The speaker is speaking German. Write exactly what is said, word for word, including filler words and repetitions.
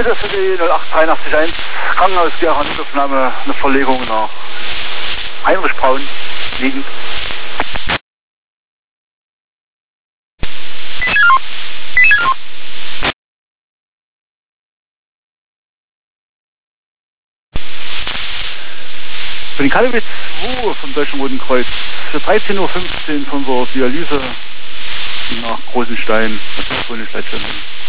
Bitte für die null acht drei acht eins, Krankenhaus Gera, Notaufnahme, eine Verlegung nach Heinrich Braun, liegend. Für den Kalibit zwei vom Deutschen Roten Kreuz, für dreizehn Uhr fünfzehn von der Dialyse nach Großenstein, das ist wohl eine Leitstelle.